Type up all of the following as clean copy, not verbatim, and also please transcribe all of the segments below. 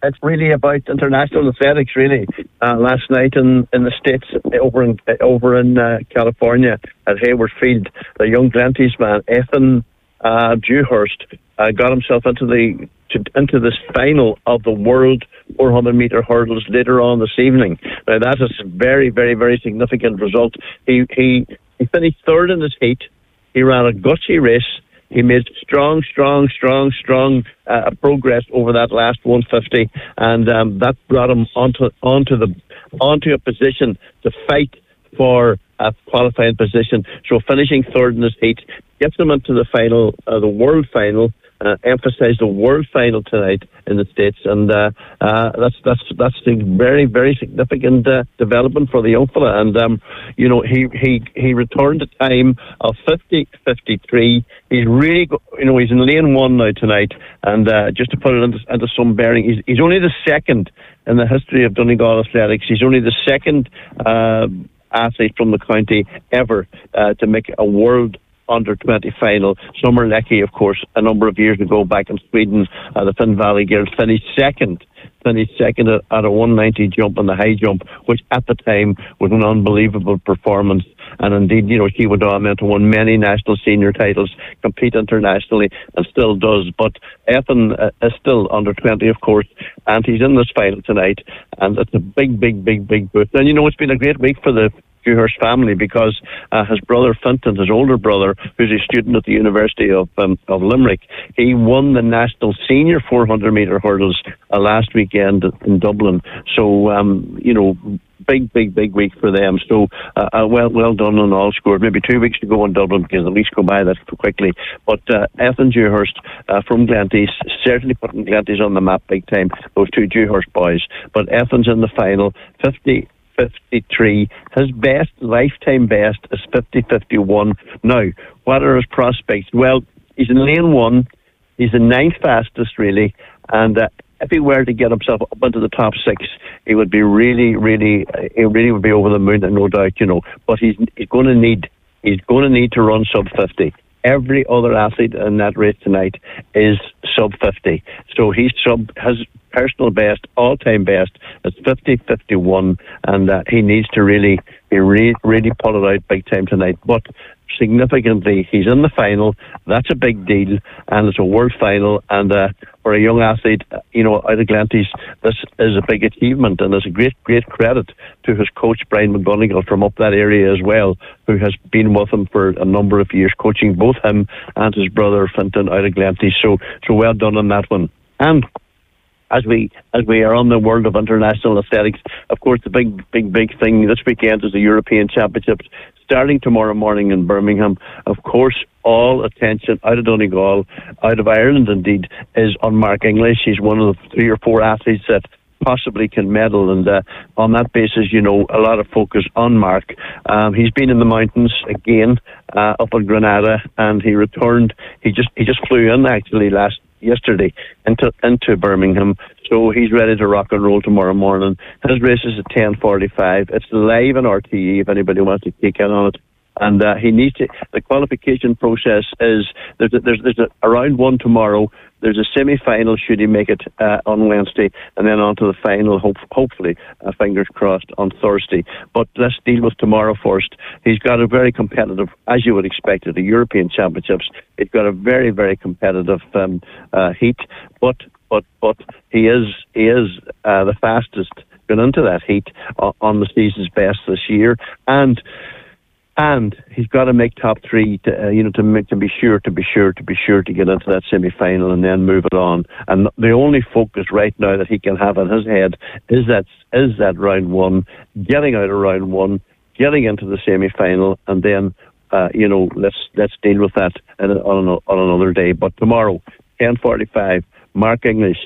it's really about international athletics. Really, last night in the States, over in California at Hayward Field, the young Glenties man, Ethan Dewhurst, got himself into this final of the World 400-meter hurdles later on this evening. Now that is a very, very, very significant result. He finished third in his heat. He ran a gutsy race. He made strong progress over that last 150, and that brought him onto a position to fight for a qualifying position. So finishing third in his heat gets him into the final, the world final. Emphasise the world final tonight in the States, and that's a very, very significant development for the young fella. And he returned a time of 50:53. He's really, he's in lane one now tonight, and just to put it into some bearing, he's only the second in the history of Donegal athletics. He's only the second athlete from the county ever to make a world under-20 final. Summer Leckie, of course, a number of years ago back in Sweden, the Finn Valley girls finished second at a 190 jump on the high jump, which at the time was an unbelievable performance. And indeed, she went on to win many national senior titles, compete internationally, and still does. But Ethan is still under 20, of course, and he's in this final tonight, and it's a big boost. And it's been a great week for the Dewhurst family, because his brother Fintan, his older brother, who's a student at the University of Limerick, he won the national senior 400-meter hurdles last weekend in Dublin. So, big week for them. So, well done on all scores. Maybe 2 weeks to go in Dublin, because the weeks go by that quickly. But Ethan Dewhurst from Glenties, certainly putting Glenties on the map big time, those two Dewhurst boys. But Ethan's in the final, 50:53. His best, lifetime best, is 50:51. Now, what are his prospects? Well, he's in lane one. He's the ninth fastest, really. And if he were to get himself up into the top six, he would be really would be over the moon, no doubt, But he's going to need to run sub 50. Every other athlete in that race tonight is sub 50. So his personal best, all-time best, is 50:51, and he needs to really pull it out big time tonight. But significantly, he's in the final. That's a big deal, and it's a world final. And for a young athlete, out of Glenties, this is a big achievement, and it's a great credit to his coach Brian McGonigal from up that area as well, who has been with him for a number of years, coaching both him and his brother Fintan out of Glenties. So well done on that one. And as we are on the world of international athletics, of course, the big thing this weekend is the European Championships, starting tomorrow morning in Birmingham. Of course, all attention out of Donegal, out of Ireland indeed, is on Mark English. He's one of the 3 or 4 athletes that possibly can medal, and on that basis, a lot of focus on Mark. He's been in the mountains again up in Granada, and he returned. He just flew in actually yesterday into Birmingham, so he's ready to rock and roll tomorrow morning. His race is at 10:45. It's live on RTE if anybody wants to take in on it. And he needs to. The qualification process is there's a round one tomorrow. There's a semi-final should he make it on Wednesday, and then on to the final. Hopefully, fingers crossed, on Thursday. But let's deal with tomorrow first. He's got a very competitive, as you would expect, at the European Championships. He's got a very, very competitive heat, but he is the fastest going into that heat on the season's best this year, and he's got to make top 3 to be sure to get into that semi-final and then move it on. And the only focus right now that he can have in his head is that round one, getting out of round one, getting into the semi-final, and then let's deal with that on another day. But tomorrow, 10:45, Mark English,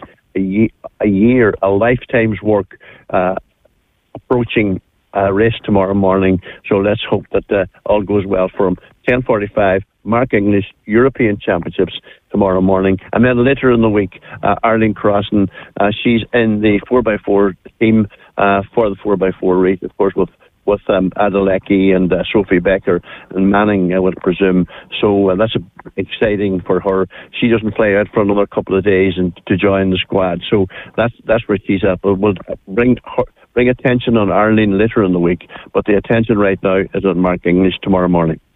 a lifetime's work approaching race tomorrow morning. So let's hope that all goes well for him. 10:45, Mark English, European Championships tomorrow morning. And then later in the week, Arlene Crossan, she's in the 4x4 team for the 4x4 race, of course, with with Adelecki and Sophie Becker and Manning, I would presume. So that's exciting for her. She doesn't play out for another couple of days and to join the squad. So that's where she's at. But we'll bring attention on Arlene later in the week. But the attention right now is on Mark English tomorrow morning.